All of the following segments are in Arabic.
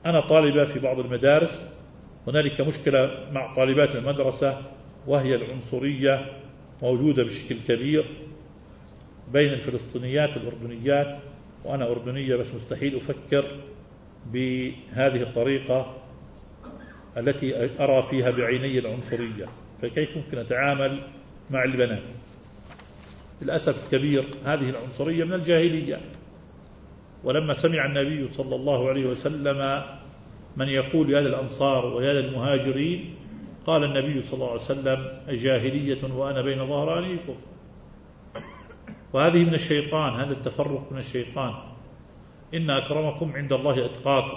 أنا طالبة في بعض المدارس، هنالك مشكلة مع طالبات المدرسة، وهي العنصرية موجودة بشكل كبير بين الفلسطينيات والأردنيات، وأنا أردنية بس مستحيل أفكر بهذه الطريقة التي أرى فيها بعيني العنصرية، فكيف ممكن أتعامل مع البنات؟ للأسف الكبير هذه العنصرية من الجاهلية. ولما سمع النبي صلى الله عليه وسلم من يقول يا للأنصار ويا للمهاجرين، قال النبي صلى الله عليه وسلم أجاهلية وأنا بين ظهرانيكم. وهذه من الشيطان، هذا التفرق من الشيطان. إن أكرمكم عند الله أتقاكم.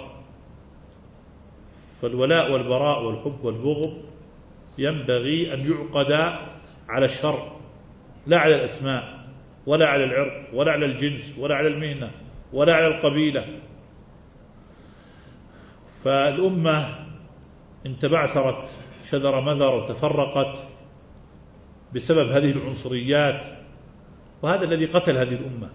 فالولاء والبراء والحب والبغض ينبغي أن يعقد على الشرع، لا على الأسماء ولا على العرق ولا على الجنس ولا على المهنة ولا على القبيلة. فالأمة إن تبعثرت شذر مذر وتفرقت بسبب هذه العنصريات، وهذا الذي قتل هذه الأمة.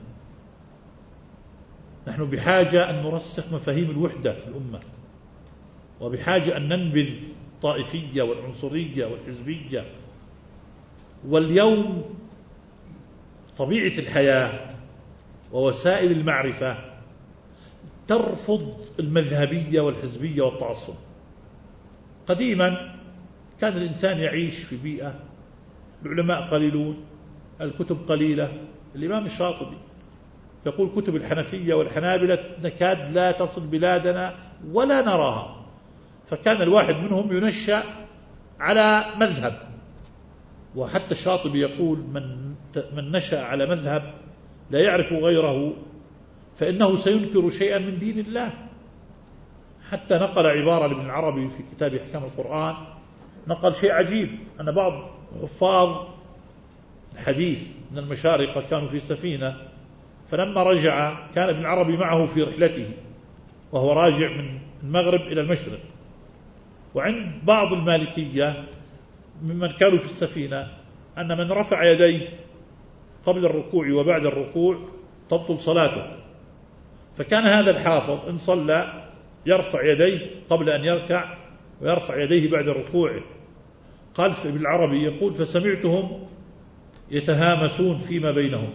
نحن بحاجة أن نرسخ مفاهيم الوحدة في الأمة، وبحاجة أن ننبذ الطائفية والعنصرية والحزبية. واليوم طبيعة الحياة ووسائل المعرفة ترفض المذهبية والحزبية والتعصب. قديما كان الإنسان يعيش في بيئة العلماء قليلون، الكتب قليلة. الإمام الشاطبي يقول كتب الحنفية والحنابلة نكاد لا تصل بلادنا ولا نراها. فكان الواحد منهم ينشأ على مذهب. وحتى الشاطبي يقول من نشأ على مذهب لا يعرف غيره فإنه سينكر شيئا من دين الله. حتى نقل عبارة لابن العربي في كتاب أحكام القرآن، نقل شيء عجيب، أن بعض حفاظ الحديث من المشارقة كانوا في سفينة، فلما رجع كان ابن العربي معه في رحلته وهو راجع من المغرب إلى المشرق. وعند بعض المالكية ممن كانوا في السفينة أن من رفع يديه قبل الركوع وبعد الركوع تبطل صلاته. فكان هذا الحافظ إن صلى يرفع يديه قبل أن يركع ويرفع يديه بعد ركوعه. قال ابن العربي يقول فسمعتهم يتهامسون فيما بينهم،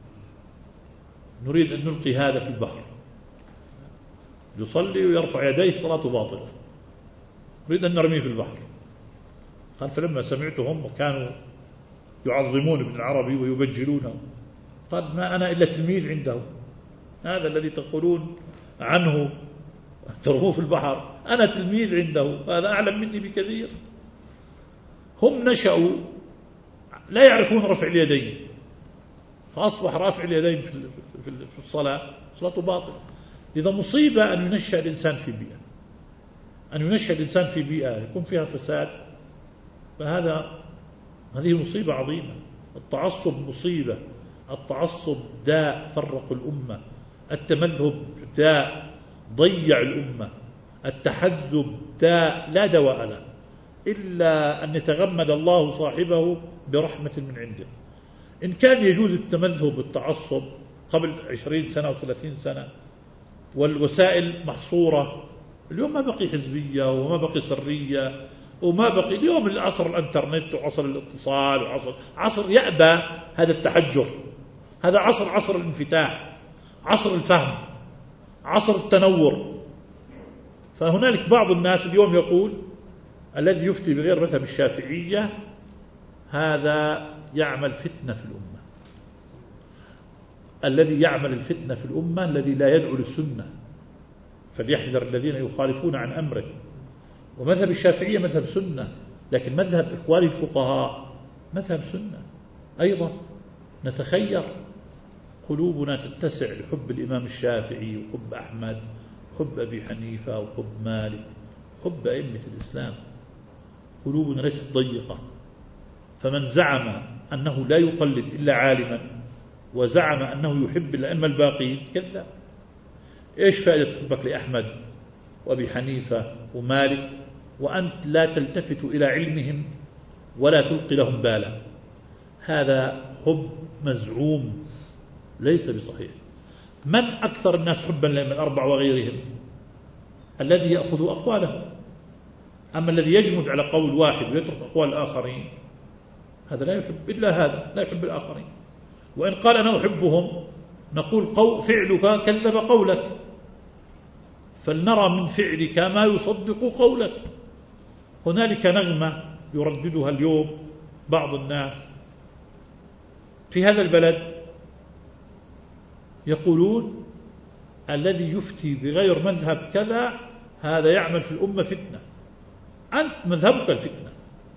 نريد أن نلقي هذا في البحر، يصلي ويرفع يديه صلاته باطلة، نريد أن نرميه في البحر. قال فلما سمعتهم وكانوا يعظمون ابن العربي ويبجلونه، قال ما أنا إلا تلميذ عنده، هذا الذي تقولون عنه ترموه في البحر أنا تلميذ عنده، هذا أعلم مني بكثير. هم نشأوا لا يعرفون رفع اليدين، فأصبح رافع اليدين في الصلاة صلاته باطلة. إذا مصيبة أن ينشأ الإنسان في بيئة، أن ينشأ الإنسان في بيئة يكون فيها فساد، هذه مصيبة عظيمة. التعصب مصيبة، التعصب داء فرق الأمة، التمذهب داء ضيع الأمة، التحزب داء لا دواء له إلا أن يتغمد الله صاحبه برحمة من عنده. إن كان يجوز التمذهب والتعصب قبل 20 سنة و30 سنة والوسائل محصورة، اليوم ما بقي حزبية وما بقي سرية وما بقي. اليوم العصر الانترنت وعصر الاتصال عصر يأبى هذا التحجر. هذا عصر الانفتاح، عصر الفهم، عصر التنور. فهنالك بعض الناس اليوم يقول الذي يفتي بغير مذهب الشافعية هذا يعمل فتنة في الأمة. الذي يعمل الفتنة في الأمة الذي لا يدعو للسنة، فليحذر الذين يخالفون عن أمره. ومذهب الشافعية مذهب سنة، لكن مذهب إخوان الفقهاء مذهب سنة أيضا. نتخير، قلوبنا تتسع لحب الإمام الشافعي وحب أحمد، حب أبي حنيفة وحب مالك، حب أئمة الإسلام. قلوبنا ليست ضيقة. فمن زعم أنه لا يقلد إلا عالما وزعم أنه يحب الأئمة الباقين كذاب. إيش فائدة حبك لأحمد وأبي حنيفة ومالك وأنت لا تلتفت إلى علمهم ولا تلقي لهم بالا؟ هذا حب مزعوم ليس بصحيح. من أكثر الناس حبا لمن الأربع وغيرهم؟ الذي يأخذ أقواله. أما الذي يجمد على قول واحد ويترك أقوال الآخرين هذا لا يحب إلا هذا، لا يحب الآخرين. وإن قال أنا أحبهم نقول فعلك كذب قولك، فلنرى من فعلك ما يصدق قولك. هنالك نغمة يرددها اليوم بعض الناس في هذا البلد، يقولون الذي يفتي بغير مذهب كذا هذا يعمل في الأمة فتنة. أنت مذهبك الفتنة.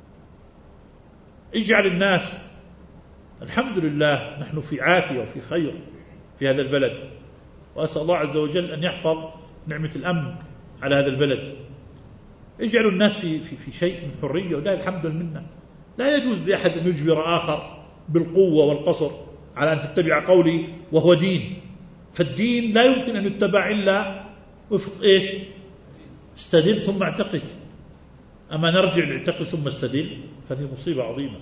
اجعل الناس، الحمد لله نحن في عافية وفي خير في هذا البلد، وأسأل الله عز وجل أن يحفظ نعمة الأمن على هذا البلد. اجعلوا الناس في شيء من حرية، ولا الحمد لله. لا يجوز لأحد أن يجبر آخر بالقوة والقصر على أن تتبع قولي وهو دين. فالدين لا يمكن أن يتبع إلا وفق إيش؟ استدل ثم اعتقد. أما نرجع نعتقد ثم استدل هذه مصيبة عظيمة.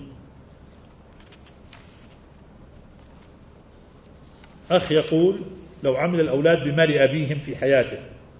أخ يقول لو عمل الأولاد بمال أبيهم في حياته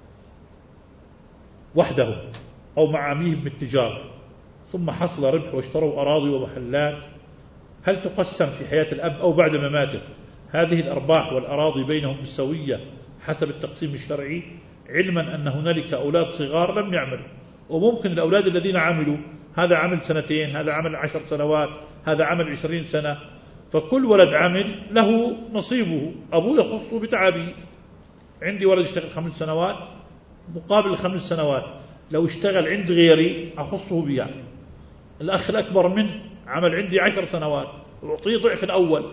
وحدهم أو مع أبيهم بالتجارة ثم حصل ربح واشتروا أراضي ومحلات، هل تقسم في حياة الأب أو بعد مماته هذه الأرباح والأراضي بينهم بالسوية حسب التقسيم الشرعي، علما أن هنالك أولاد صغار لم يعملوا؟ وممكن الأولاد الذين عملوا هذا عمل 2 هذا عمل 10 سنوات هذا عمل 20 سنة، فكل ولد عمل له نصيبه، أبوه يخصه بتعبه. عندي ولد اشتغل 5 سنوات مقابل 5 سنوات، لو اشتغل عند غيري أخصه بها. الأخ الأكبر منه عمل عندي 10 سنوات أعطيه ضعف الأول،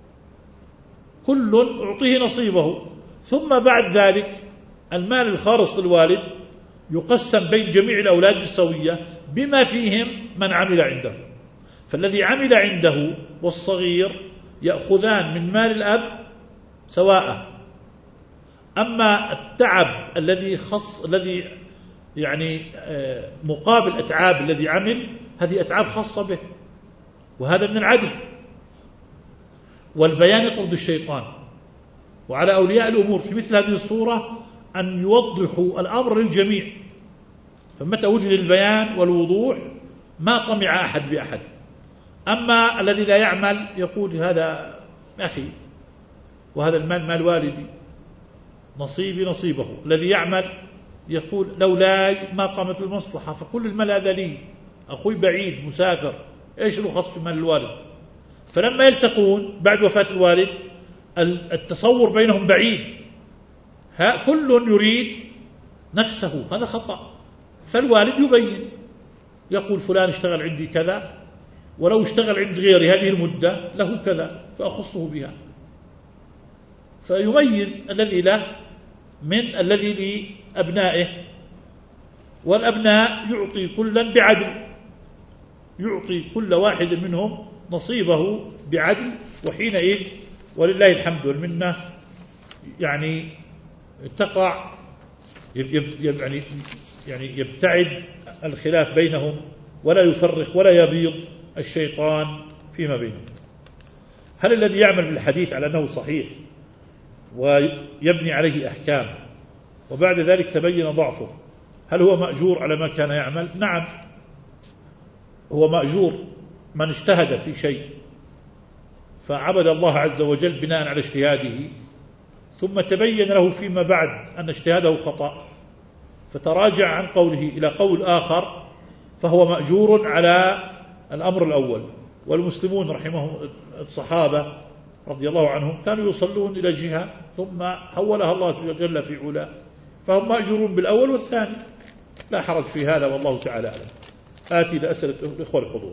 كل أعطيه نصيبه. ثم بعد ذلك المال الخالص للوالد يقسم بين جميع الأولاد بالسوية بما فيهم من عمل عنده. فالذي عمل عنده والصغير يأخذان من مال الأب سواء. أما التعب الذي يعني مقابل أتعاب الذي عمل، هذه أتعاب خاصة به، وهذا من العدل. والبيان يطرد الشيطان، وعلى أولياء الأمور في مثل هذه الصورة أن يوضحوا الأمر للجميع. فمتى وجد البيان والوضوح ما طمع أحد بأحد. أما الذي لا يعمل يقول هذا أخي وهذا المال مال والدي نصيبي نصيبه. الذي يعمل يقول لولاي ما قامت المصلحة، فكل المال هذا لي، أخوي بعيد مسافر، إيش الخص في مال الوالد؟ فلما يلتقون بعد وفاة الوالد التصور بينهم بعيد، كل يريد نفسه، هذا خطأ. فالوالد يبين يقول فلان اشتغل عندي كذا، ولو اشتغل عند غيري هذه المدة له كذا فأخصه بها. فيميز الذي له من الذي لأبنائه، والأبناء يعطي كلا بعدل، يعطي كل واحد منهم نصيبه بعدل. وحينئذ ولله الحمد والمنة يعني تقع يعني يبتعد الخلاف بينهم، ولا يفرق ولا يبيض الشيطان فيما بينهم. هل الذي يعمل بالحديث على أنه صحيح ويبني عليه أحكام وبعد ذلك تبين ضعفه، هل هو مأجور على ما كان يعمل؟ نعم، هو مأجور من اجتهد في شيء فعبد الله عز وجل بناء على اجتهاده، ثم تبين له فيما بعد أن اجتهاده خطأ فتراجع عن قوله إلى قول آخر، فهو مأجور على الأمر الأول. والمسلمون رحمهم الصحابة رضي الله عنهم كانوا يصلون إلى جهة ثم حولها الله جل في علاه، فهم مأجورون بالأول والثاني، لا حرج في هذا والله تعالى أعلم. آتي لأسئلة الإخوة الحضور.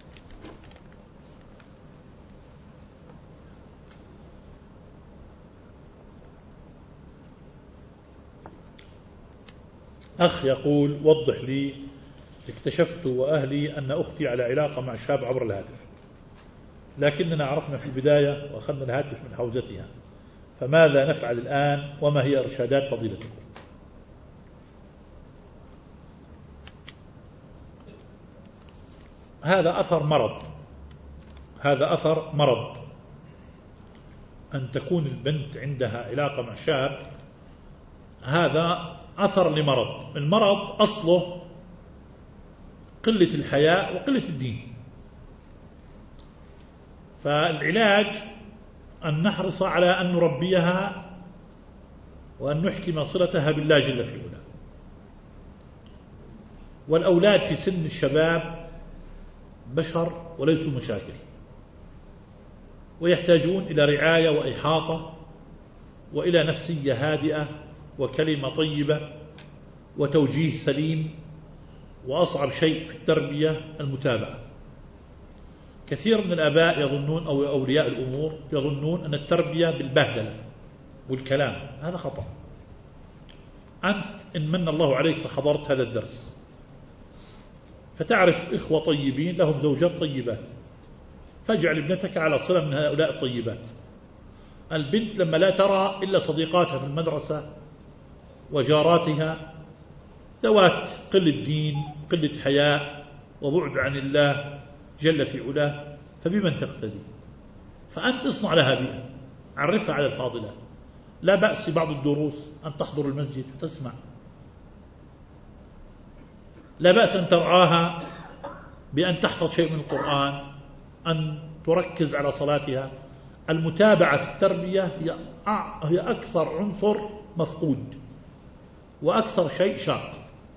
أخ يقول وضح لي، اكتشفت وأهلي أن أختي على علاقة مع شاب عبر الهاتف، لكننا عرفنا في البداية وأخذنا الهاتف من حوزتها، فماذا نفعل الآن وما هي إرشادات فضيلتكم؟ هذا أثر مرض، هذا أثر مرض. أن تكون البنت عندها علاقة مع شاب هذا أثر لمرض. المرض أصله قلة الحياء وقلة الدين، فالعلاج أن نحرص على أن نربيها وأن نحكم صلتها بالله جل في علاه. والأولاد في سن الشباب بشر وليسوا مشاكل، ويحتاجون إلى رعاية وإحاطة وإلى نفسية هادئة وكلمة طيبة وتوجيه سليم. وأصعب شيء في التربية المتابعة. كثير من الآباء يظنون أو أولياء الأمور يظنون أن التربية بالبهدلة والكلام، هذا خطأ. أنت إن من الله عليك فحضرت هذا الدرس فتعرف إخوة طيبين لهم زوجات طيبات، فاجعل ابنتك على صلة من هؤلاء الطيبات. البنت لما لا ترى إلا صديقاتها في المدرسة وجاراتها ذوات قلة دين قلة حياء وبعد عن الله جل في علاه، فبمن تقتدي؟ فأنت اصنع لها بيئة، عرفها على الفاضلات. لا بأس في بعض الدروس أن تحضر المسجد وتسمع، لا بأس أن ترعاها بأن تحفظ شيء من القرآن، أن تركز على صلاتها. المتابعة في التربية هي أكثر عنصر مفقود وأكثر شيء شاق.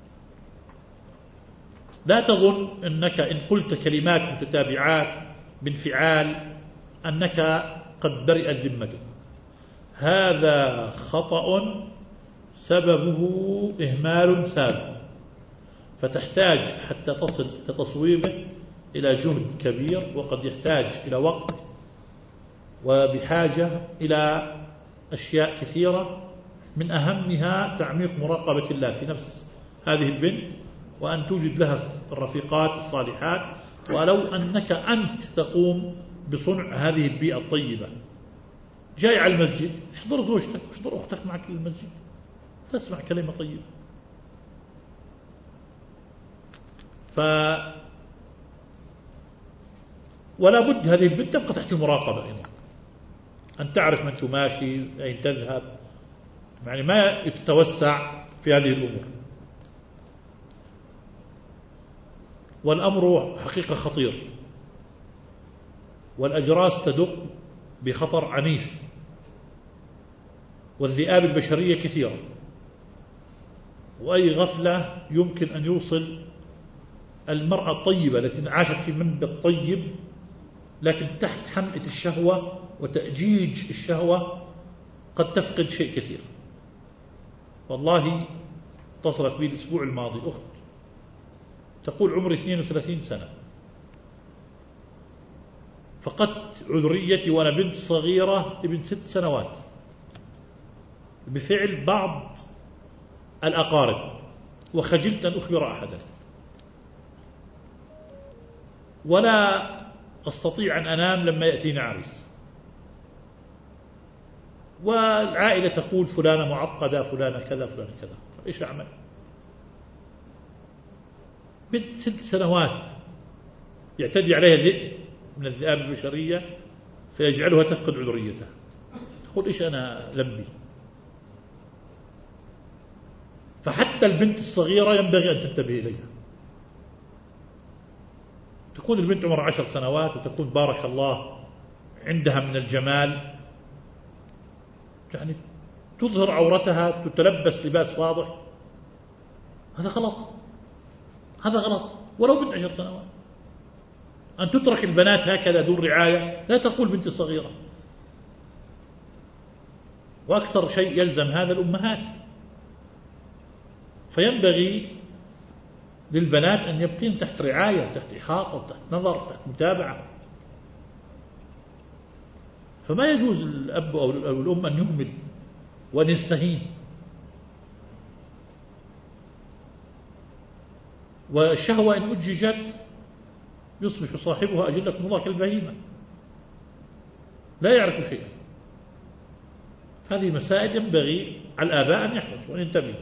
لا تظن أنك إن قلت كلمات متتابعات بانفعال أنك قد برئت ذمتك، هذا خطأ سببه إهمال سابق، فتحتاج حتى تصل لتصويبه إلى جهد كبير، وقد يحتاج إلى وقت وبحاجة إلى أشياء كثيرة، من أهمها تعميق مراقبة الله في نفس هذه البنت، وأن توجد لها الرفيقات الصالحات. ولو أنك أنت تقوم بصنع هذه البيئة الطيبة، جاي على المسجد احضر زوجتك احضر أختك معك للمسجد تسمع كلمة طيبة. ولا بد هذه البنت تبقى تحت المراقبة أيضا، أن تعرف من تماشي أين تذهب، يعني ما تتوسع في هذه الأمور. والأمر حقيقة خطير، والأجراس تدق بخطر عنيف، والذئاب البشرية كثيرة، وأي غفلة يمكن أن يوصل المرأة الطيبة التي عاشت في منبت طيب لكن تحت حمئة الشهوة وتأجيج الشهوة قد تفقد شيء كثير. والله اتصلت بي الأسبوع الماضي أخت تقول عمري 32 سنة، فقدت عذريتي وأنا بنت صغيرة ابن 6 سنوات بفعل بعض الأقارب، وخجلت أن أخبر أحدا، ولا أستطيع أن أنام لما يأتيني عريس، والعائلة تقول فلانة معقدة فلانة كذا فلانة كذا. إيش أعمل؟ بنت 6 سنوات يعتدي عليها ذئب من الذئاب البشرية فيجعلها تفقد عذريتها، تقول إيش أنا ذنبي؟ فحتى البنت الصغيرة ينبغي أن تنتبه إليها. تكون البنت عمرها 10 سنوات وتكون بارك الله عندها من الجمال، يعني تظهر عورتها، تتلبس لباس واضح، هذا غلط، هذا غلط. ولو بنت 10 سنوات أن تترك البنات هكذا دون رعاية، لا تقول بنت صغيرة. وأكثر شيء يلزم هذا الأمهات، فينبغي للبنات أن يبقين تحت رعاية، تحت إحاطة، تحت نظر، تحت متابعة. فما يجوز الأب أو الأم أن يهمل وأن يستهين. والشهوة إن أججت يصبح صاحبها أجلكم الله كالبهيمة، لا يعرف شيئا. هذه مسائل ينبغي على الآباء أن يحرصوا وأن ينتبهوا.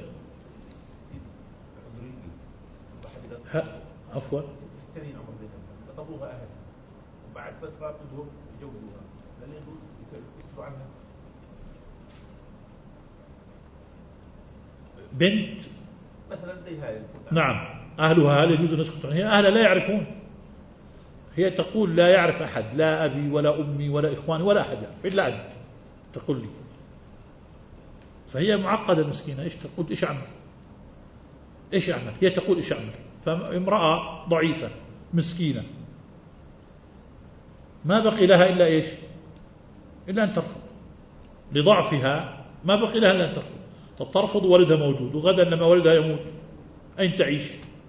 عفوا خطبوها أهل وبعد فترة بدهم يجوزوها، لأن يكتبوا عنها بنت مثلا زي هذه، نعم أهلها هل يجوز أن يسكت عنها؟ هي أهلها لا يعرفون، هي تقول لا يعرف أحد، لا أبي ولا أمي ولا إخواني ولا أحد يعرف إلا أنت تقول لي. فهي معقدة مسكينة، إيش تقول؟ إيش أعمل؟ إيش أعمل؟ هي تقول إيش أعمل؟ فامرأة ضعيفة مسكينة ما بقي لها إلا إيش؟ إلا أن ترفض، لضعفها ما بقي لها إلا أن ترفض. طب ترفض والدها موجود، وغدا لما والدها يموت أين تعيش؟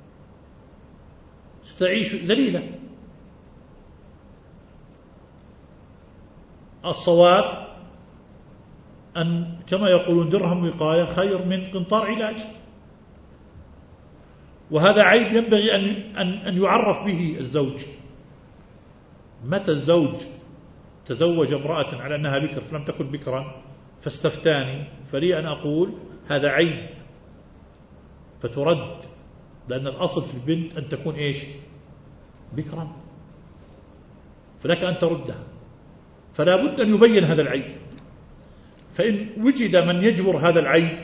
ستعيش ذليلة. الصواب أن كما يقولون درهم وقاية خير من قنطار علاج، وهذا عيب ينبغي أن يعرف به الزوج. متى الزوج تزوج امرأة على أنها بكر فلم تكن بكرا فاستفتاني، فلي أن أقول هذا عيب فترد، لأن الأصل في البنت أن تكون إيش؟ بكرا، فلك أن تردها، فلا بد أن يبين هذا العيب. فإن وجد من يجبر هذا العيب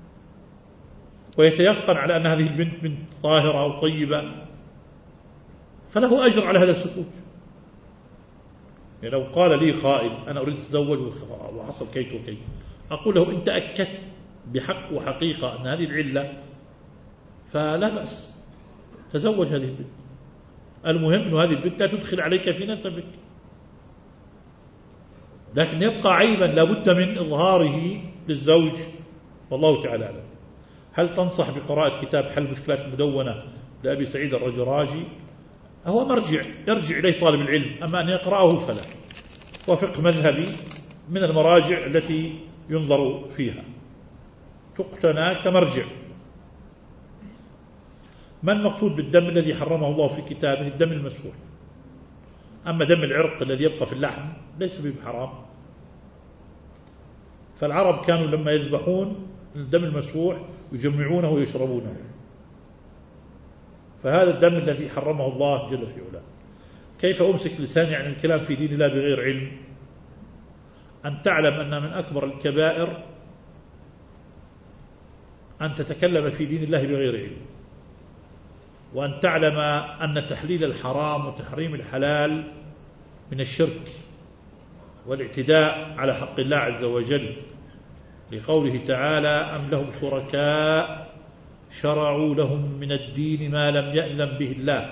ويتيقن على أن هذه البنت بنت طاهرة أو طيبة فله أجر على هذا السكوت. يعني لو قال لي قائل أنا أريد أتزوج وحصل كيت وكيت، أقول له إن تأكدت بحق وحقيقة أن هذه العلة فلا بأس، تزوج هذه البنت، المهم أن هذه البنت لا تدخل عليك في نسبك، لكن يبقى عيبا لا بد من إظهاره للزوج، والله تعالى أعلم. هل تنصح بقراءة كتاب حل مشكلات المدونة لأبي سعيد الرجراجي؟ هو مرجع يرجع إليه طالب العلم، أما أن يقرأه فلا، وفقه مذهبي من المراجع التي ينظر فيها، تقتنى كمرجع. ما المقصود بالدم الذي حرمه الله في كتابه؟ الدم المسفوح. أما دم العرق الذي يبقى في اللحم ليس بحرام، فالعرب كانوا لما يذبحون الدم المسفوح يجمعونه ويشربونه، فهذا الدم الذي حرمه الله جل في علاه. كيف أمسك لساني عن الكلام في دين الله بغير علم؟ أن تعلم أن من أكبر الكبائر أن تتكلم في دين الله بغير علم، وأن تعلم أن تحليل الحرام وتحريم الحلال من الشرك والاعتداء على حق الله عز وجل، لقوله تعالى أم لهم شركاء شرعوا لهم من الدين ما لم يأذن به الله.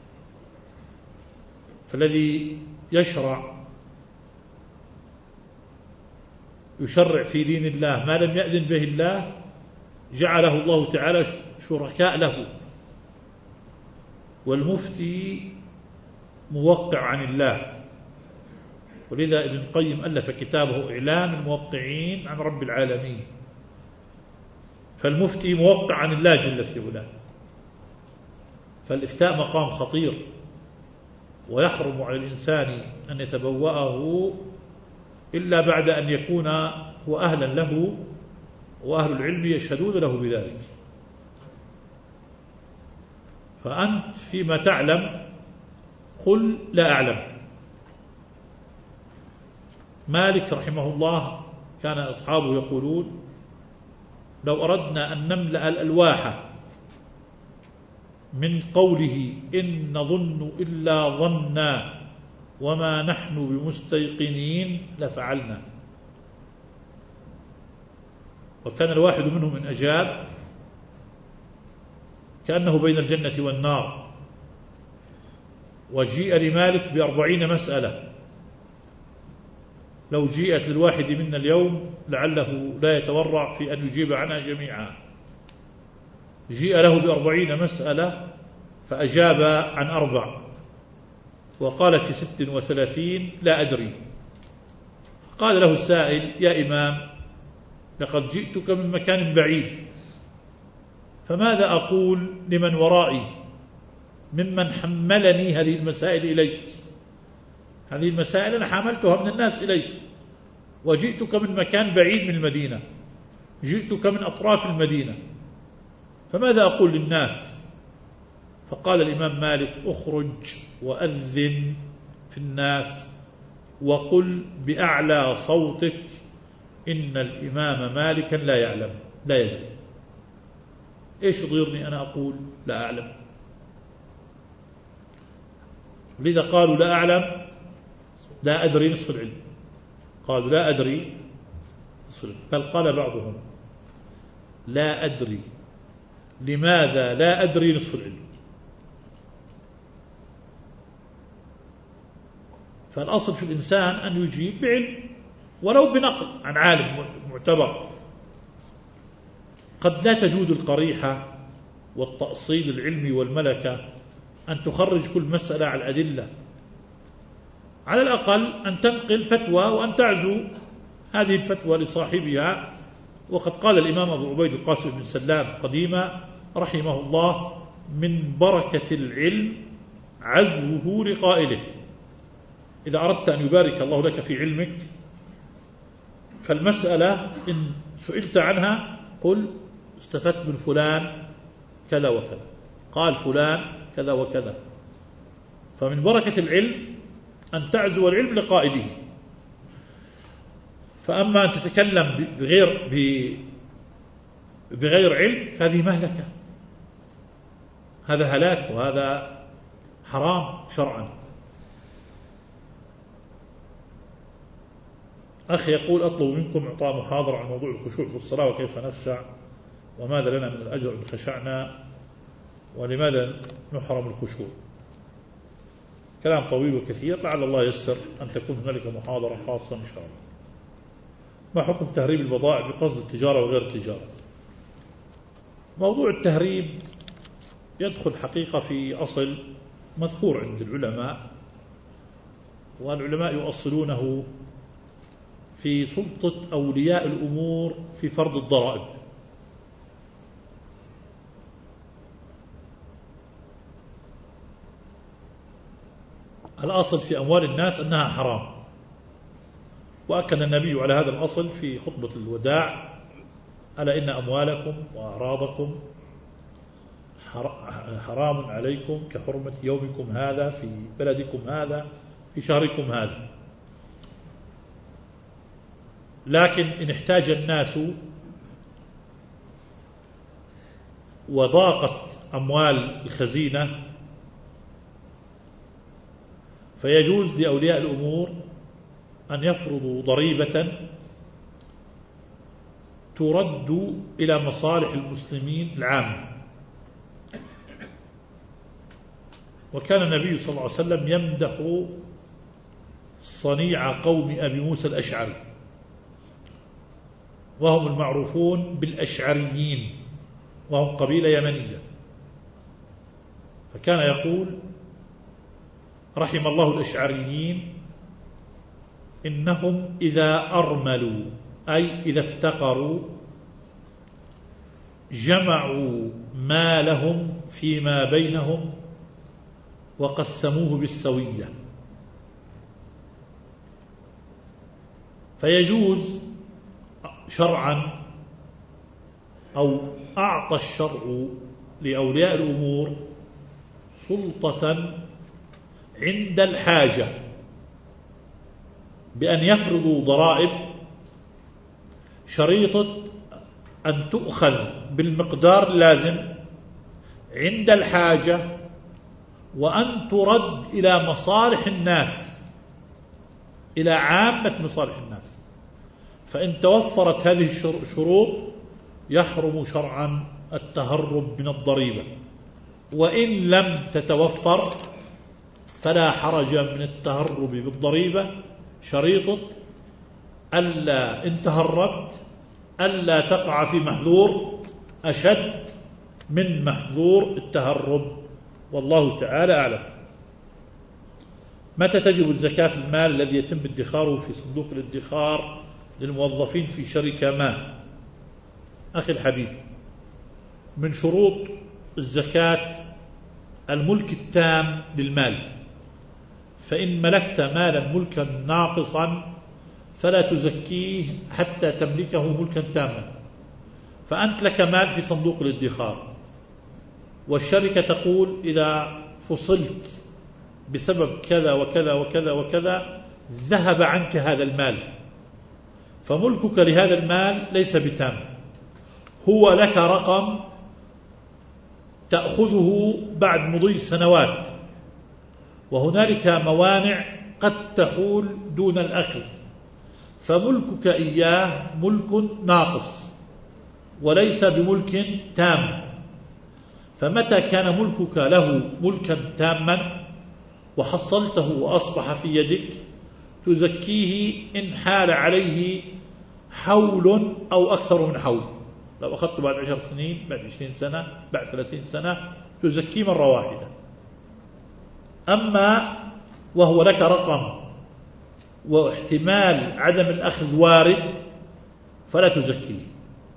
فالذي يشرع في دين الله ما لم يأذن به الله جعله الله تعالى شركاء له، والمفتي موقع عن الله، ولذا ابن القيم ألف كتابه إعلام الموقعين عن رب العالمين. فالمفتي موقع عن الله جل في علاه، فالإفتاء مقام خطير، ويحرم على الإنسان أن يتبوأه إلا بعد أن يكون هو أهلا له وأهل العلم يشهدون له بذلك. فأنت فيما تعلم قل لا أعلم. مالك رحمه الله كان أصحابه يقولون لو أردنا أن نملأ الألواح من قوله إن نظن إلا ظنا وما نحن بمستيقنين لفعلنا. وكان الواحد منهم إن أجاب كأنه بين الجنة والنار. وجيء لمالك ب40 مسألة، لو جيءت للواحد منا اليوم لعله لا يتورع في أن يجيب عنها جميعا. جيء له ب40 مسألة فأجاب عن 4 وقال في 36 لا أدري. قال له السائل يا إمام لقد جئتك من مكان بعيد، فماذا أقول لمن ورائي ممن حملني هذه المسائل إليك؟ هذه المسائل أنا حملتها من الناس إليك، وجئتك من مكان بعيد من المدينة، جئتك من أطراف المدينة، فماذا أقول للناس؟ فقال الإمام مالك اخرج وأذن في الناس وقل بأعلى صوتك إن الإمام مالكا لا يعلم لا يدري. إيش يضيرني أنا أقول لا أعلم؟ لذا قالوا لا أعلم لا أدري نصف العلم، قالوا لا أدري نصف العلم. بل قال بعضهم لا أدري لماذا لا أدري نصف العلم. فالأصل في الإنسان أن يجيب بعلم ولو بنقل عن عالم معتبر. قد لا تجود القريحة والتأصيل العلمي والملكة أن تخرج كل مسألة على الأدلة، على الأقل أن تنقل فتوى وأن تعزو هذه الفتوى لصاحبها. وقد قال الإمام أبو عبيد القاسم بن سلام قديما رحمه الله من بركة العلم عزوه لقائله. إذا أردت أن يبارك الله لك في علمك فالمسألة إن سئلت عنها قل استفدت من فلان كذا وكذا، قال فلان كذا وكذا. فمن بركة العلم أن تعزو العلم لقائله. فأما أن تتكلم بغير علم فهذه مهلكة، هذا هلاك وهذا حرام شرعا. أخي يقول أطلب منكم إعطاء محاضرة عن موضوع الخشوع في الصلاة وكيف نخشع وماذا لنا من الأجر إن خشعنا ولماذا نحرم الخشوع. كلام طويل وكثير، لعل الله يسر أن تكون هنالك محاضرة خاصة إن شاء الله. ما حكم تهريب البضائع بقصد التجارة وغير التجارة؟ موضوع التهريب يدخل حقيقة في أصل مذكور عند العلماء، والعلماء يؤصلونه في سلطة أولياء الأمور في فرض الضرائب. الأصل في أموال الناس أنها حرام، وأكد النبي على هذا الأصل في خطبة الوداع: ألا إن أموالكم وأعراضكم حرام عليكم كحرمة يومكم هذا في بلدكم هذا في شهركم هذا. لكن إن احتاج الناس وضاقت أموال الخزينة فيجوز لأولياء الأمور أن يفرضوا ضريبة ترد إلى مصالح المسلمين العامة. وكان النبي صلى الله عليه وسلم يمدح صنيع قوم أبي موسى الأشعري، وهم المعروفون بالأشعريين، وهم قبيلة يمنية. فكان يقول: رحم الله الأشعريين إنهم إذا أرملوا أي إذا افتقروا جمعوا مالهم فيما بينهم وقسموه بالسوية. فيجوز شرعا أو أعطى الشرع لأولياء الأمور سلطة عند الحاجة بأن يفرضوا ضرائب شريطة أن تؤخذ بالمقدار اللازم عند الحاجة، وأن ترد إلى مصالح الناس، إلى عامة مصالح الناس. فإن توفرت هذه الشروط يحرم شرعا التهرب من الضريبة، وإن لم تتوفر فلا حرج من التهرب بالضريبة، شريطة ألا إن تهربت ألا تقع في محذور أشد من محذور التهرب. والله تعالى أعلم. متى تجب الزكاة في المال الذي يتم ادخاره في صندوق الادخار للموظفين في شركة ما؟ أخي الحبيب، من شروط الزكاة الملك التام للمال، فإن ملكت مالا ملكا ناقصا فلا تزكيه حتى تملكه ملكا تاما. فأنت لك مال في صندوق الادخار، والشركة تقول إذا فصلت بسبب كذا وكذا وكذا وكذا ذهب عنك هذا المال، فملكك لهذا المال ليس بتام، هو لك رقم تأخذه بعد مضي السنوات، وهنالك موانع قد تحول دون الأخذ، فملكك إياه ملك ناقص وليس بملك تام. فمتى كان ملكك له ملكا تاما وحصلته وأصبح في يدك تزكيه إن حال عليه حول أو أكثر من حول. لو أخذته بعد 10 سنين، بعد 20 سنة، بعد 30 سنة، تزكيه مرة واحدة. أما وهو لك رقم واحتمال عدم الأخذ وارد فلا تزكيه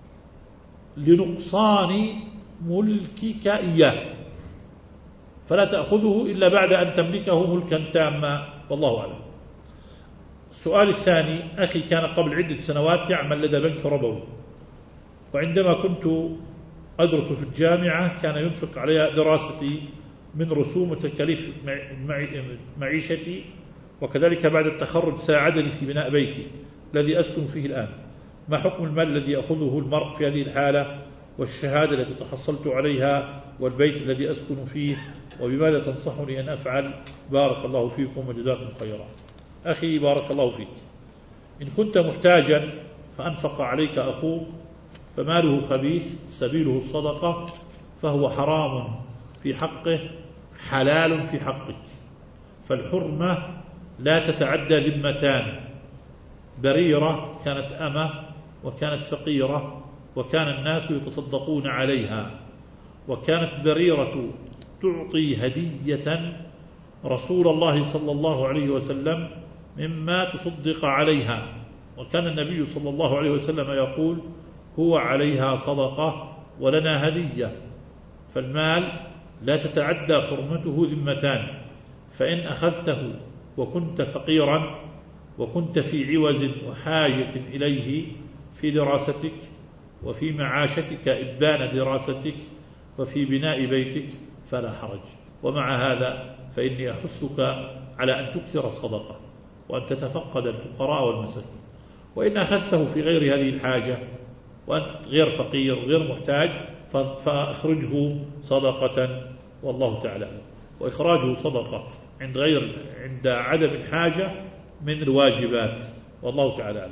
لنقصان ملكك إياه، فلا تأخذه إلا بعد أن تملكه ملكا تاما، والله أعلم. السؤال الثاني: أخي كان قبل عدة سنوات يعمل لدى بنك ربوي، وعندما كنت أدرس في الجامعة كان ينفق علي دراستي من رسوم وتكاليف معيشتي، وكذلك بعد التخرج ساعدني في بناء بيتي الذي أسكن فيه الآن. ما حكم المال الذي يأخذه المرء في هذه الحالة، والشهادة التي تحصلت عليها، والبيت الذي أسكن فيه، وبماذا تنصحني أن أفعل؟ بارك الله فيكم وجزاكم خيرا. أخي بارك الله فيك، إن كنت محتاجا فأنفق عليك أخوك فماله خبيث سبيله الصدقة، فهو حرام في حقه حلال في حقك. فالحرمة لا تتعدى ذمتان: بريرة كانت أمة وكانت فقيرة وكان الناس يتصدقون عليها، وكانت بريرة تعطي هدية رسول الله صلى الله عليه وسلم مما تصدق عليها، وكان النبي صلى الله عليه وسلم يقول: هو عليها صدقة ولنا هدية. فالمال لا تتعدى حرمته ذمتان: فإن أخذته وكنت فقيرا وكنت في عوز وحاجة إليه في دراستك وفي معاشتك إبان دراستك وفي بناء بيتك فلا حرج. ومع هذا فإني أحثك على أن تكثر الصدقة وأن تتفقد الفقراء والمساكين. وإن أخذته في غير هذه الحاجة وأنت غير فقير غير محتاج فأخرجه صدقة، والله تعالى. وإخراجه صدقة عند عدم الحاجة من الواجبات، والله تعالى.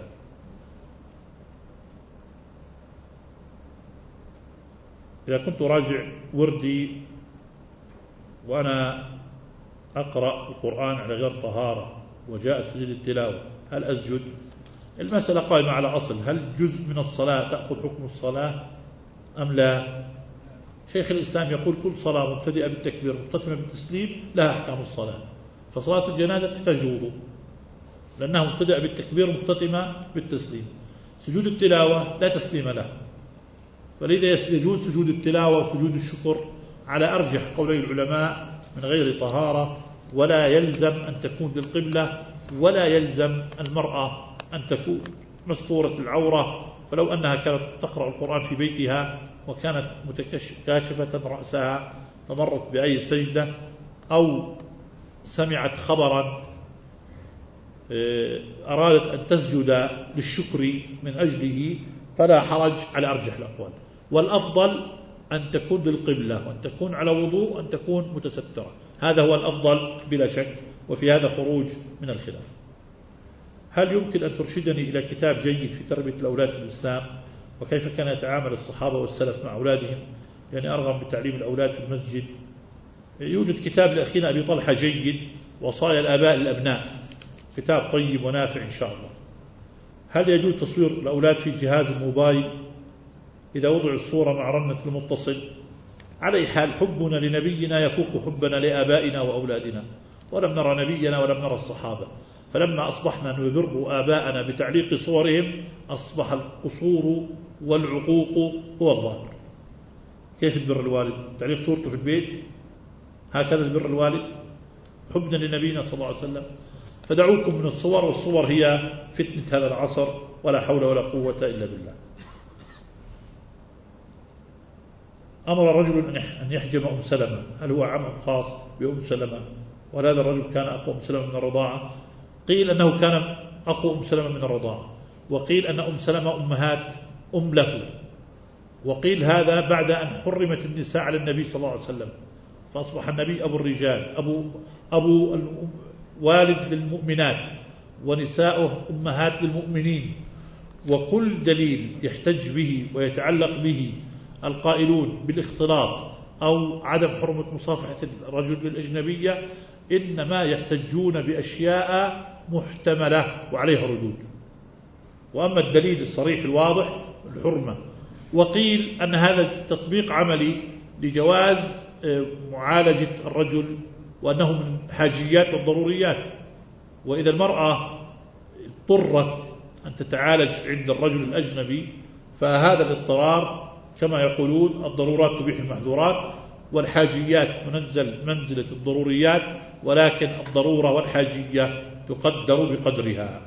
إذا كنت راجع وردي وأنا أقرأ القرآن على غير طهارة وجاء سجد التلاوة، هل أسجد؟ المسألة قائمة على أصل: هل جزء من الصلاة تأخذ حكم الصلاة أم لا؟ شيخ الإسلام يقول: كل صلاة مبتدئة بالتكبير مختتمة بالتسليم لها أحكام الصلاة. فصلاة الجنازة تحتاج وضوء لأنها مبتدئة بالتكبير مختتمة بالتسليم. سجود التلاوة لا تسليم له، فلذا يجوز سجود التلاوة وسجود الشكر على أرجح قولي العلماء من غير طهارة، ولا يلزم أن تكون للقبلة، ولا يلزم المرأة أن تكون مستورة العورة. فلو أنها كانت تقرأ القرآن في بيتها وكانت كاشفة رأسها فمرت بأي سجدة أو سمعت خبرا أرادت أن تسجد للشكر من أجله فلا حرج على أرجح الأقوال. والأفضل أن تكون للقبلة وأن تكون على وضوء وأن تكون متسترة، هذا هو الأفضل بلا شك، وفي هذا خروج من الخلاف. هل يمكن أن ترشدني إلى كتاب جيد في تربية الأولاد في الإسلام، وكيف كان يتعامل الصحابة والسلف مع أولادهم، لأني أرغب بتعليم الأولاد في المسجد؟ يوجد كتاب لأخينا أبي طلحة جيد، وصايا الآباء للأبناء، كتاب طيب ونافع إن شاء الله. هل يجوز تصوير الأولاد في جهاز الموبايل إذا وضع الصورة مع رنة المتصل؟ على أي حال حبنا لنبينا يفوق حبنا لآبائنا وأولادنا، ولم نرى نبينا ولم نرى الصحابة، فلما أصبحنا نبر آباءنا بتعليق صورهم أصبح القصور والعقوق هو الظاهر. كيف البر الوالد؟ تعليق صورته في البيت، هكذا البر الوالد؟ حبنا لنبينا صلى الله عليه وسلم. فدعوكم من الصور، والصور هي فتنة هذا العصر، ولا حول ولا قوة إلا بالله. أمر رجل أن يحجم أم سلمة، هل هو عمل خاص بأم سلمة؟ وهذا الرجل كان أخو أم سلمة من الرضاعة. قيل أنه كان أخو أم سلمة من الرضاعة، وقيل أن أم سلمة أمهات أم له، وقيل هذا بعد أن حرمت النساء على النبي صلى الله عليه وسلم، فأصبح النبي أبو الرجال، أبو والد للمؤمنات، ونساؤه أمهات للمؤمنين. وكل دليل يحتج به ويتعلق به القائلون بالاختلاط أو عدم حرمة مصافحة الرجل بالأجنبية إنما يحتجون بأشياء محتملة وعليها ردود. وأما الدليل الصريح الواضح الحرمة. وقيل أن هذا التطبيق عملي لجواز معالجة الرجل وأنه من حاجيات والضروريات، وإذا المرأة اضطرت أن تتعالج عند الرجل الأجنبي فهذا الاضطرار كما يقولون الضرورات تبيح المحظورات، والحاجيات منزل منزلة الضروريات، ولكن الضرورة والحاجية تقدر بقدرها.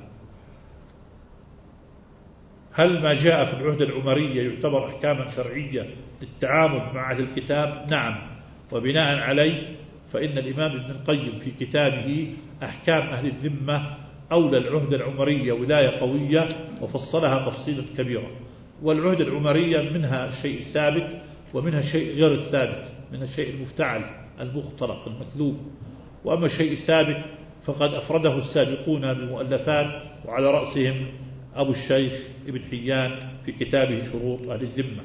هل ما جاء في العهد العمرية يعتبر أحكاما شرعية للتعامل مع أهل الكتاب؟ نعم، وبناء عليه فإن الإمام ابن القيم في كتابه أحكام أهل الذمة أولى العهد العمرية ولاية قوية وفصلها تفصيلا كبيرا. والعهد العمرية منها الشيء الثابت ومنها الشيء غير الثابت، من الشيء المفتعل المختلق المثلوب. وأما الشيء الثابت فقد أفرده السابقون بمؤلفات، وعلى رأسهم أبو الشيخ ابن حيان في كتابه شروط أهل الذمة.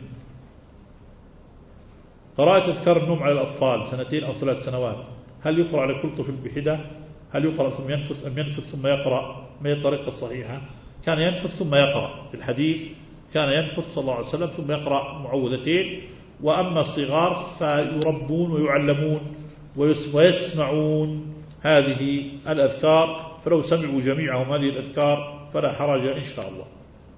قراءة أذكار النوم على الأطفال 2 أو 3 سنوات، هل يقرأ على كل طفل بحدة؟ هل يقرأ ثم ينفث أم ينفث ثم يقرأ؟ ما هي الطريقة الصحيحة؟ كان ينفث ثم يقرأ، في الحديث كان ينفث صلى الله عليه وسلم ثم يقرأ معوذتين. وأما الصغار فيربون ويعلمون ويسمعون هذه الأذكار، فلو سمعوا جميعهم هذه الأذكار فلا حرج إن شاء الله.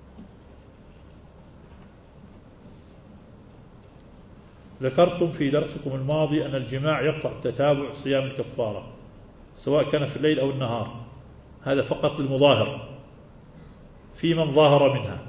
ذكرتم في درسكم الماضي أن الجماع يقطع تتابع صيام الكفارة سواء كان في الليل أو النهار، هذا فقط للمظاهر في من ظاهر منها.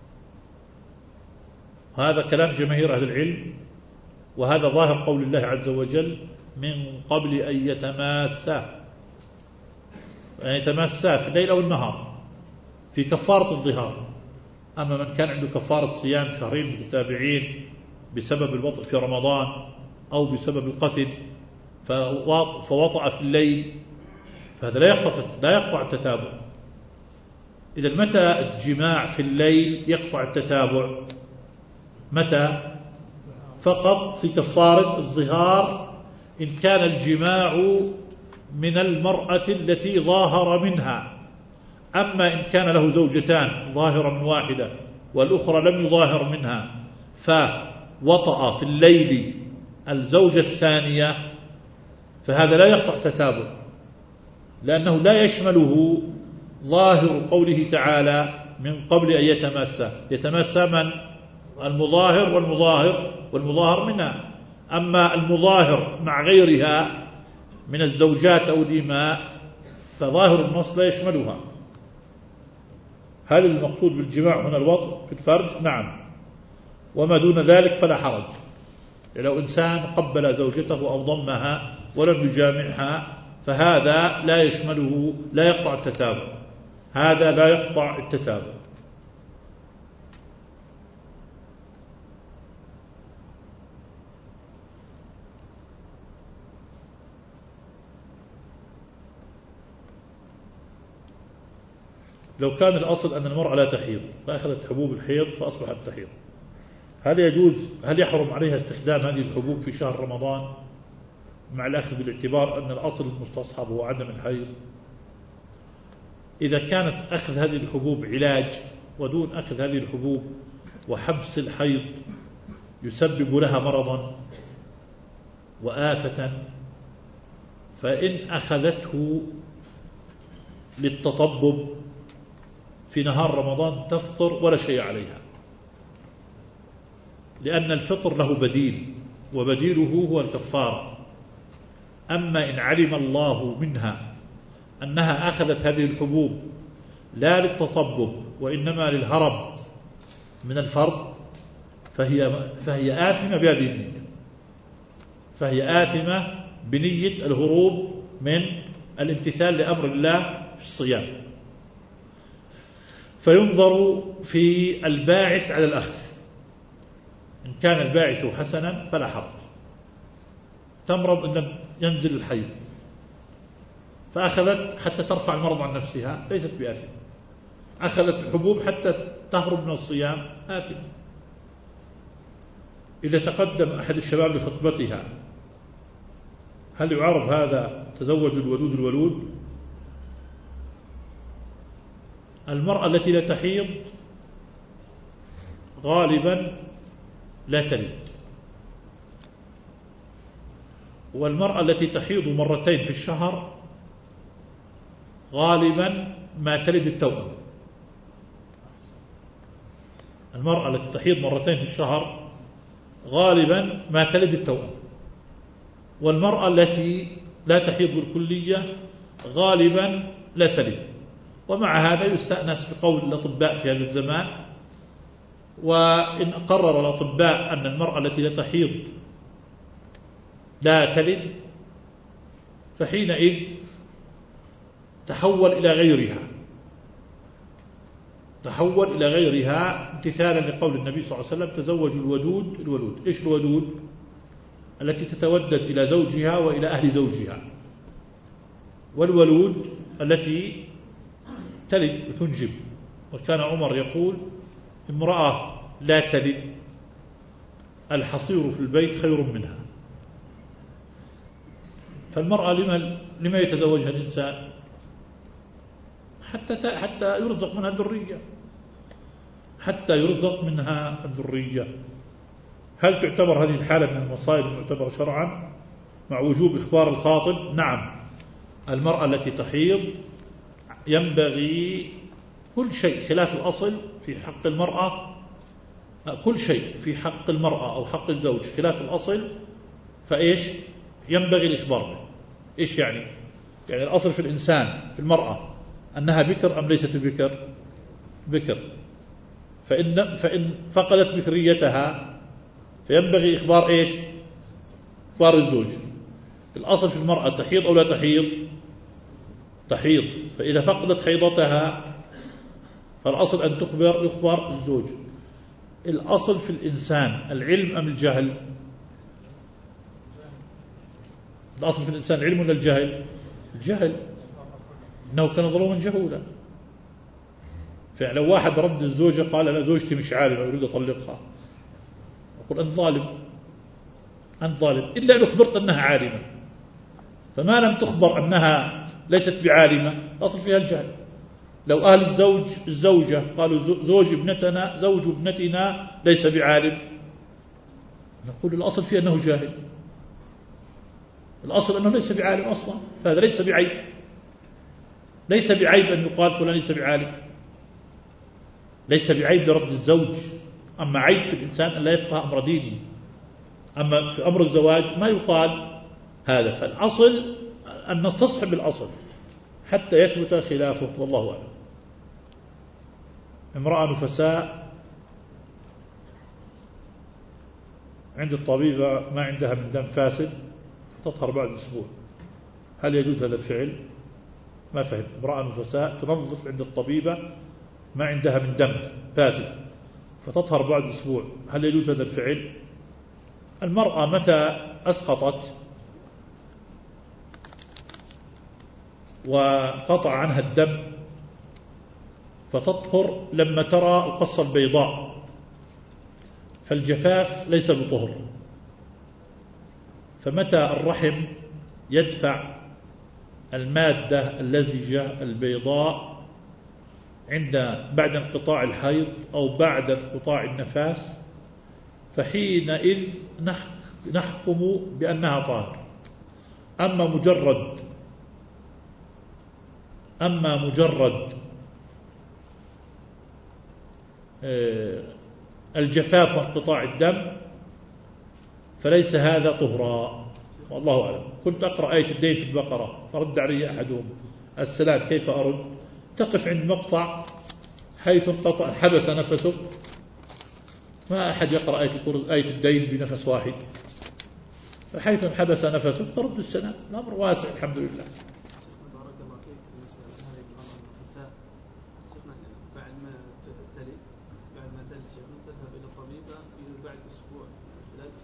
هذا كلام جماهير أهل العلم، وهذا ظاهر قول الله عز وجل من قبل أن يتماسا، يعني يتماسا في الليل أو النهار في كفارة الظهار. أما من كان عنده كفارة صيام 2 شهرين متتابعين بسبب الوطء في رمضان أو بسبب القتل فوطأ في الليل، فهذا لا يقطع التتابع. إذا متى الجماع في الليل يقطع التتابع؟ متى؟ فقط في كفارة الظهار إن كان الجماع من المرأة التي ظاهر منها. أما إن كان له زوجتان ظاهرة من واحدة والأخرى لم يظاهر منها فوطأ في الليل الزوجة الثانية فهذا لا يقطع تتابع، لأنه لا يشمله ظاهر قوله تعالى من قبل أن يتماسى من؟ المظاهر والمظاهر منها. أما المظاهر مع غيرها من الزوجات أو الإماء فظاهر النص لا يشملها. هل المقصود بالجماع هنا الوطء في الفرج؟ نعم، وما دون ذلك فلا حرج. لو إنسان قبل زوجته أو ضمها ولم يجامعها فهذا لا يشمله، لا يقطع التتابع، هذا لا يقطع التتابع. لو كان الأصل أن المرأة لا تحيض فأخذت حبوب الحيض فأصبحت تحيض، هل يحرم عليها استخدام هذه الحبوب في شهر رمضان مع الأخذ بالاعتبار أن الأصل المستصحب هو عدم الحيض؟ إذا كانت أخذ هذه الحبوب علاج ودون أخذ هذه الحبوب وحبس الحيض يسبب لها مرضا وآفة، فإن أخذته للتطبب في نهار رمضان تفطر ولا شيء عليها، لأن الفطر له بديل وبديله هو الكفارة. أما إن علم الله منها أنها أخذت هذه الحبوب لا للتطبب وإنما للهرب من الفرض فهي آثمة بهذه النية، فهي آثمة بنية الهروب من الامتثال لأمر الله في الصيام. فينظر في الباعث على الأخذ، إن كان الباعث حسنا فلا حرج. تمرض إن لم ينزل الحيض فأخذت حتى ترفع المرض عن نفسها ليست بآثمة. أخذت الحبوب حتى تهرب من الصيام آثمة. إذا تقدم أحد الشباب لخطبتها هل يعرف هذا تزوج الودود الولود؟ المرأة التي لا تحيض غالبا لا تلد، والمرأة التي تحيض مرتين في الشهر غالبا ما تلد التوأم. المرأة التي تحيض مرتين في الشهر غالبا ما تلد التوأم، والمرأة التي لا تحيض بالكلية غالبا لا تلد. ومع هذا يستأنس بقول الأطباء في هذا الزمان، وإن قرر الأطباء أن المرأة التي لا تحيض لا تلد فحينئذ تحول إلى غيرها امتثالا لقول النبي صلى الله عليه وسلم تزوجوا الودود الولود. إيش الودود؟ التي تتودد إلى زوجها وإلى أهل زوجها، والولود التي تلد وتنجب. وكان عمر يقول امرأة لا تلد الحصير في البيت خير منها. فالمرأة لما يتزوجها الإنسان؟ حتى يرزق منها الذرية. هل تعتبر هذه الحالة من المصائب المعتبرة شرعا مع وجوب إخبار الخاطب؟ نعم. المرأة التي تحيض ينبغي كل شيء خلاف الأصل في حق المرأة، كل شيء في حق المرأة أو حق الزوج خلاف الأصل فإيش ينبغي الإخبار به. إيش يعني الأصل في الإنسان في المرأة أنها بكر أم ليست بكر. فإن فقدت بكريتها فينبغي إخبار إيش؟ إخبار الزوج. الأصل في المرأة تحيض أو لا تحيض. فإذا فقدت حيضتها فالأصل أن يخبر الزوج. الأصل في الإنسان العلم أم الجهل؟ الأصل في الإنسان العلم ولا الجهل؟ إنه كان ظلوما جهولا. فلو واحد رد الزوجة قال أنا زوجتي مش عالمة أريد أطلقها، أقول أنت ظالم إلا أن أخبرت أنها عالمة. فما لم تخبر أنها ليست بعالمة الأصل فيها الجهل. لو أهل الزوجة قالوا زوج ابنتنا ليس بعالم، نقول الأصل فيه أنه جاهل. الأصل أنه ليس بعالم أصلا، فهذا ليس بعيب أن يقال فلان ليس بعالم، ليس بعيب لرد الزوج. أما عيب في الإنسان أن لا يفقه أمر دينه. أما في أمر الزواج ما يقال هذا. فالأصل أن نستصحب الأصل حتى يثبت خلافه، والله أعلم. امرأة نفساء عند الطبيبة ما عندها من دم فاسد فتطهر بعد أسبوع، هل يجوز هذا الفعل؟ ما فهمت. امرأة نفساء تنظف عند الطبيبة ما عندها من دم فاسد فتطهر بعد أسبوع، هل يجوز هذا الفعل؟ المرأة متى أسقطت وقطع عنها الدم فتطهر لما ترى القصة البيضاء، فالجفاف ليس بطهر. فمتى الرحم يدفع المادة اللزجة البيضاء بعد انقطاع الحيض أو بعد انقطاع النفاس، فحينئذ نحكم بأنها طاهر. أما مجرد الجفاف وانقطاع الدم فليس هذا طهرا، والله أعلم. كنت أقرأ آية الدين في البقرة فرد علي أحدهم السلام كيف أرد؟ تقف عند مقطع حيث انقطع حبس نفسه، ما أحد يقرأ آية الدين بنفس واحد، فحيث حبس نفسه ترد السلام. الأمر واسع الحمد لله. بعد ما تلد تذهب إلى الطبيبة بعد أسبوع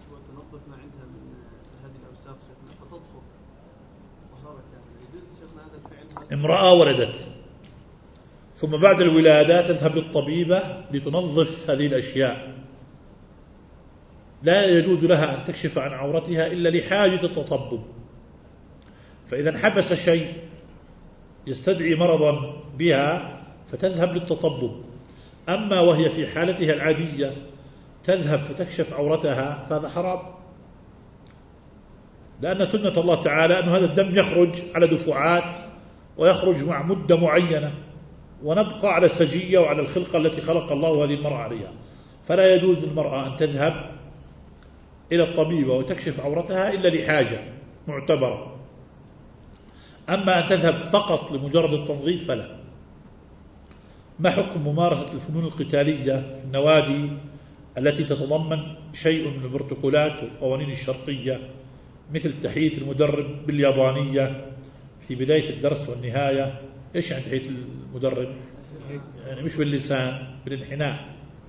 وتنظف ما عندها من هذه الأوساخ شيخنا فتطهر طهارة كاملة، يجوز شيخنا هذا الفعل؟ امرأة ولدت ثم بعد الولادة تذهب للطبيبة لتنظف هذه الأشياء، لا يجوز لها أن تكشف عن عورتها إلا لحاجة التطبب، فإذا حدث شيء يستدعي مرضا بها فتذهب للتطبب. أما وهي في حالتها العادية تذهب فتكشف عورتها فهذا حرام، لأن سنة الله تعالى أن هذا الدم يخرج على دفعات ويخرج مع مدة معينة، ونبقى على السجية وعلى الخلقة التي خلق الله هذه المرأة عليها، فلا يجوز للمرأة أن تذهب إلى الطبيبة وتكشف عورتها إلا لحاجة معتبرة. أما أن تذهب فقط لمجرد التنظيف فلا. ما حكم ممارسة الفنون القتالية في النوادي التي تتضمن شيء من البروتوكولات والقوانين الشرقية، مثل تحية المدرب باليابانية في بداية الدرس والنهاية؟ إيش يعني تحية المدرب؟ يعني مش باللسان، بالانحناء،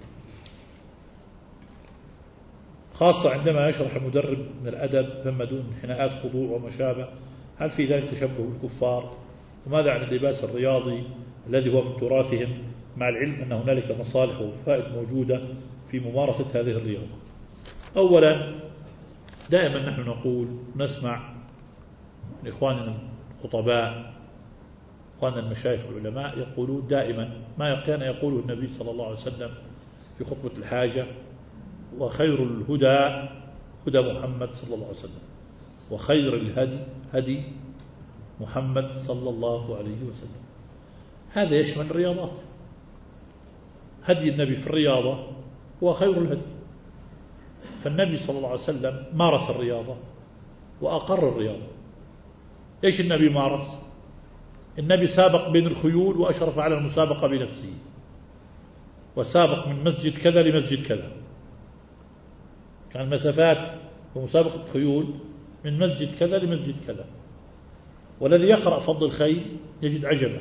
خاصة عندما يشرح المدرب من الأدب ثم دون انحناءات خضوع وما شابه. هل في ذلك تشبه بالكفار؟ وماذا عن اللباس الرياضي الذي هو من تراثهم، مع العلم أن هنالك مصالح وفائد موجودة في ممارسة هذه الرياضة؟ أولا، دائما نحن نقول نسمع من إخواننا الخطباء، إخواننا المشايخ والعلماء يقولون دائما ما كان يقوله النبي صلى الله عليه وسلم في خطبة الحاجة: وخير الهدى هدى محمد صلى الله عليه وسلم، وخير الهدي هدي محمد صلى الله عليه وسلم. هذا يشمل الرياضات، هدي النبي في الرياضة هو خير الهدي، فالنبي صلى الله عليه وسلم مارس الرياضة وأقر الرياضة. إيش النبي مارس؟ النبي سابق بين الخيول وأشرف على المسابقة بنفسه، وسابق من مسجد كذا لمسجد كذا، كان مسافات ومسابقة خيول من مسجد كذا لمسجد كذا. والذي يقرأ فضل الخيل يجد عجبا.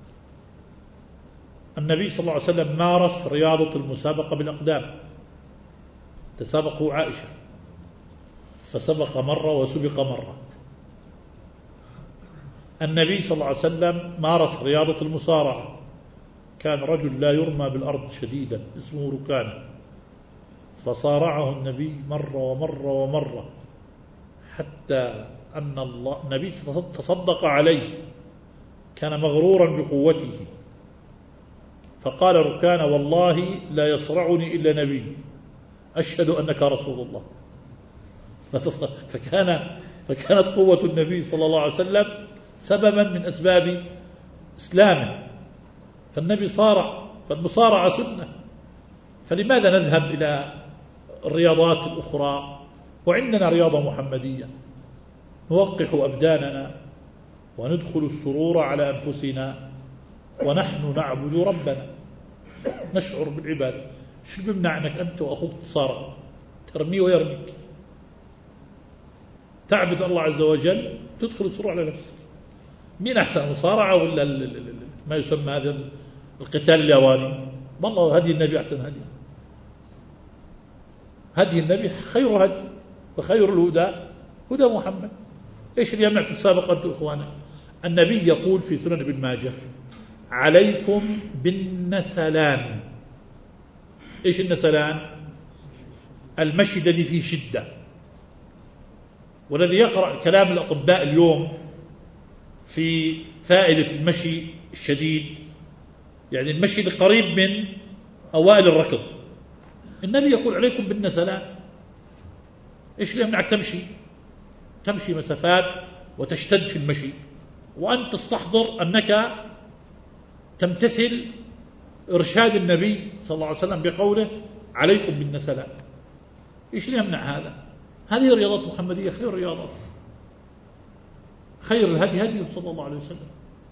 النبي صلى الله عليه وسلم مارس رياضة المسابقة بالأقدام، تسابقه عائشة فسبق مرة وسبق مرة. النبي صلى الله عليه وسلم مارس رياضة المصارعة، كان رجل لا يرمى بالأرض شديدا اسمه ركانة، فصارعه النبي مرة ومرة ومرة، حتى أن النبي تصدق عليه، كان مغرورا بقوته، فقال ركانة: والله لا يصرعني إلا نبي، أشهد أنك رسول الله. فكانت قوة النبي صلى الله عليه وسلم سببا من أسباب إسلامه، فالنبي صارع، فالمصارعة سنة، فلماذا نذهب إلى الرياضات الأخرى وعندنا رياضة محمدية نوقح أبداننا وندخل السرور على أنفسنا ونحن نعبد ربنا، نشعر بالعبادة؟ شو بيمنع أنك أنت وأخوك تصارع، ترميه ويرميك، تعبد الله عز وجل، تدخل السرور على نفسك؟ مين أحسن، مصارعة ولا ما يسمى هذا القتال الياباني؟ والله هدي النبي أحسن هدي، هدي النبي خير هدي، وخير الهدى هدى محمد. إيش اللي يمنع تتسابق أنتم إخوانا؟ النبي يقول في سنن ابن ماجه: عليكم بالنسلان. إيش النسلان؟ المشي الذي فيه شدة. والذي يقرأ كلام الأطباء اليوم في فائدة المشي الشديد، يعني المشي القريب من أوائل الركض، النبي يقول: عليكم بالنسلان. إيش اللي يمنعك تمشي مسافات وتشتد في المشي وأنت تستحضر أنك تمتثل إرشاد النبي صلى الله عليه وسلم بقوله: عليكم بالنسلان؟ إيش اللي يمنع هذا؟ هذه الرياضات محمدية خير الرياضات، خير الهدي هدي صلى الله عليه وسلم.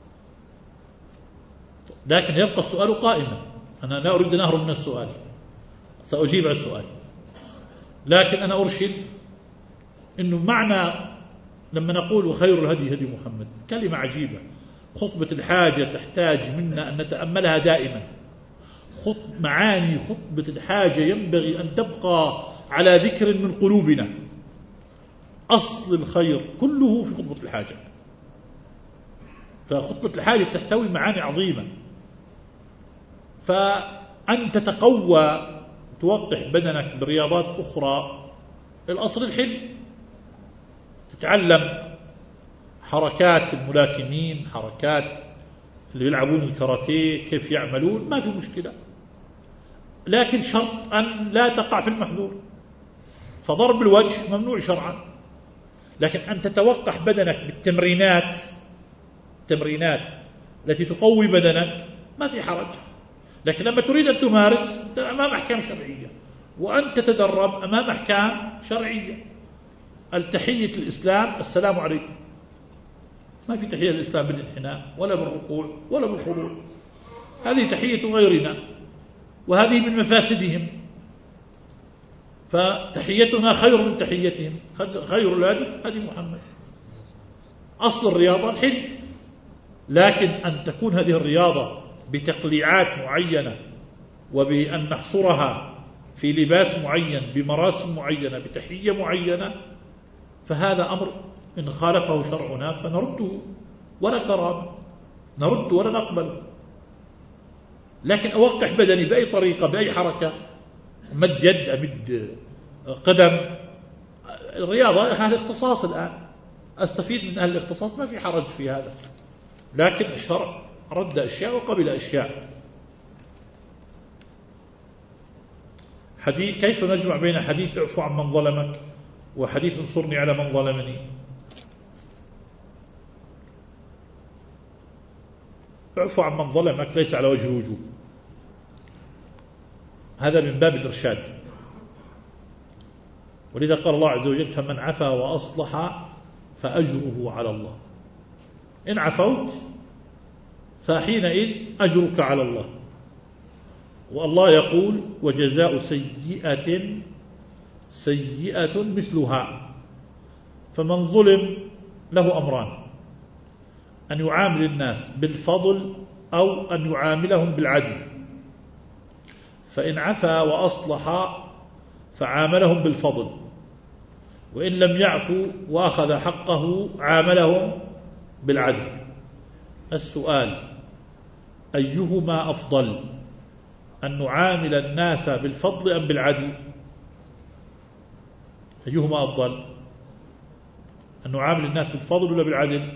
لكن يبقى السؤال قائما، أنا لا أريد أن أهرب من السؤال، سأجيب على السؤال، لكن أنا أرشد إنه معنى لما نقول وخير الهدي هدي محمد كلمة عجيبة. خطبة الحاجة تحتاج منا أن نتأملها دائما. معاني خطبة الحاجة ينبغي أن تبقى على ذكر من قلوبنا. أصل الخير كله في خطبة الحاجة، فخطبة الحاجة تحتوي معاني عظيمة. فأن تتقوى توضح بدنك برياضات أخرى، الأصل الحل، تتعلم حركات الملاكمين، حركات اللي يلعبون الكاراتيه كيف يعملون، ما في مشكلة، لكن شرط أن لا تقع في المحظور. فضرب الوجه ممنوع شرعا، لكن أن تتوقح بدنك بالتمرينات التي تقوي بدنك ما في حرج. لكن لما تريد أن تمارس أنت أمام أحكام شرعية، وأن تتدرب أمام أحكام شرعية. التحية الإسلام السلام عليكم، ما في تحية الإسلام بالانحناء ولا بالركوع ولا بالخضوع، هذه تحية غيرنا وهذه من مفاسدهم، فتحيتنا خير من تحيتهم، خير الهدي هدي محمد. أصل الرياضة الحل، لكن أن تكون هذه الرياضة بتقليعات معينة، وبأن نحصرها في لباس معين، بمراسم معينة، بتحية معينة، فهذا أمر إن خالفه شرعنا فنرده ولا كرامة، نرد ولا نقبل. لكن أوقح بدني بأي طريقة بأي حركة، مد يد، أمد قدم، الرياضة هذا اختصاص الآن، أستفيد من أهل الاختصاص، ما في حرج في هذا. لكن الشرع رد أشياء وقبل أشياء. حديث كيف نجمع بين حديث اعفو عن من ظلمك وحديث انصرني على من ظلمني؟ اعفو عن من ظلمك ليس على وجه الوجوب، هذا من باب الإرشاد، ولذا قال الله عز وجل فمن عفا وأصلح فأجره على الله. إن عفوت فحينئذ أجرك على الله. والله يقول وجزاء سيئة سيئة مثلها. فمن ظلم له أمران: أن يعامل الناس بالفضل أو أن يعاملهم بالعدل. فإن عفا وأصلح فعاملهم بالفضل، وإن لم يعفوا وأخذ حقه عاملهم بالعدل. السؤال: أيهما أفضل، أن نعامل الناس بالفضل أم بالعدل؟ أيهما أفضل، أن نعامل الناس بالفضل ولا بالعدل؟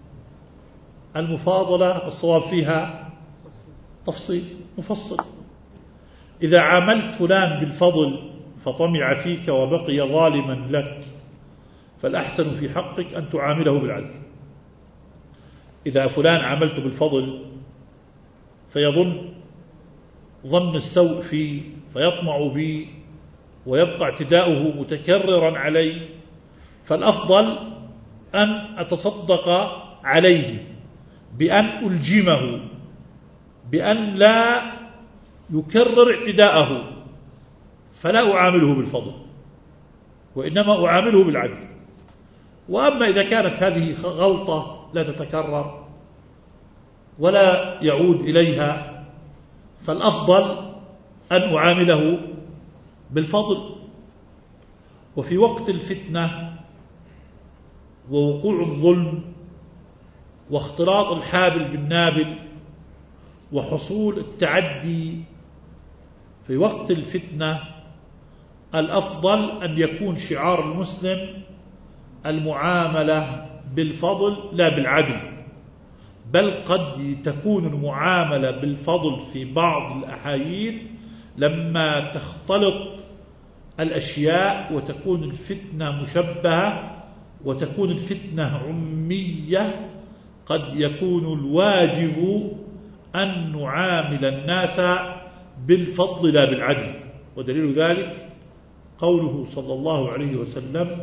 المفاضلة الصواب فيها تفصيل مفصل. إذا عاملت فلان بالفضل فطمع فيك وبقي ظالما لك فالأحسن في حقك أن تعامله بالعدل. إذا فلان عاملته بالفضل فيظن ظن السوء فيه فيطمع بي ويبقى اعتداؤه متكررا علي، فالأفضل أن أتصدق عليه بأن ألجمه، بأن لا يكرر اعتداءه، فلا أعامله بالفضل وإنما أعامله بالعدل. وأما إذا كانت هذه غلطة لا تتكرر ولا يعود إليها فالأفضل أن أعامله بالفضل. وفي وقت الفتنة ووقوع الظلم واختلاط الحابل بالنابل وحصول التعدي، في وقت الفتنة الأفضل أن يكون شعار المسلم المعاملة بالفضل لا بالعدل، بل قد تكون المعاملة بالفضل في بعض الأحايين لما تختلط الأشياء وتكون الفتنة مشبهة وتكون الفتنة عمية، قد يكون الواجب أن نعامل الناس بالفضل لا بالعدل. ودليل ذلك قوله صلى الله عليه وسلم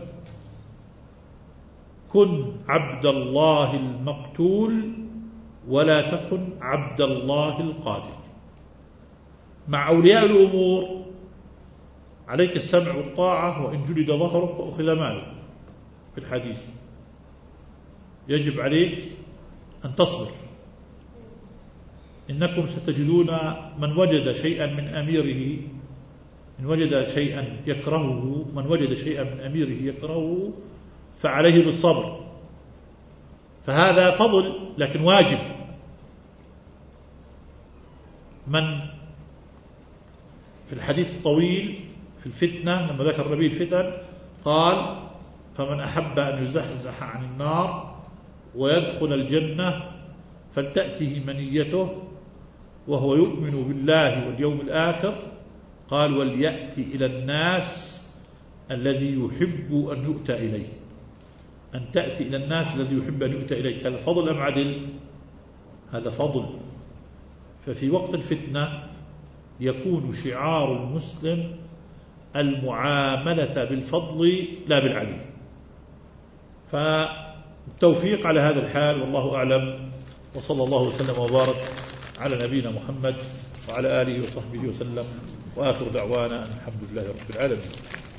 كن عبد الله المقتول ولا تكن عبد الله القاتل. مع أولياء الأمور عليك السمع والطاعة وإن جلد ظهرك وأخذ مالك. في الحديث يجب عليك أن تصبر، إنكم ستجدون من وجد شيئا من أميره من وجد شيئا يكرهه، من وجد شيئا من أميره يكرهه فعليه بالصبر، فهذا فضل لكن واجب. من في الحديث الطويل في الفتنة لما ذكر النبي الفتن قال: فمن أحب أن يزحزح عن النار ويدخل الجنة فلتأته منيته وهو يؤمن بالله واليوم الآخر، قال: وليأتي إلى الناس الذي يحب أن يؤتى إليه. أن تأتي إلى الناس الذي يحب أن يؤتى إليه، هذا فضل أم عدل؟ هذا فضل. ففي وقت الفتنة يكون شعار المسلم المعاملة بالفضل لا بالعدل. فالتوفيق على هذا الحال والله أعلم، وصلى الله وسلم وبارك على نبينا محمد وعلى آله وصحبه وسلم، وآخر دعوانا أن الحمد لله رب العالمين.